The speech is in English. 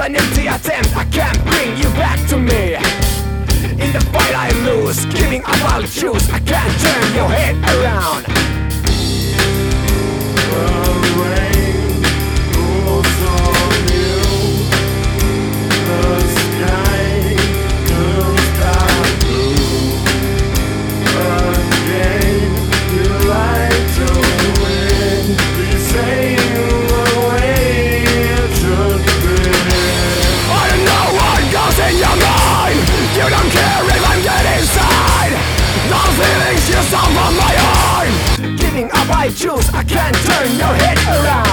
an empty attempt, I can't bring you back to me. In the fight I lose, giving up I'll choose, I can't turn your head around. You don't care if I'm dead inside. Those feelings you saw from my heart. Giving up I choose, I can't turn your head around.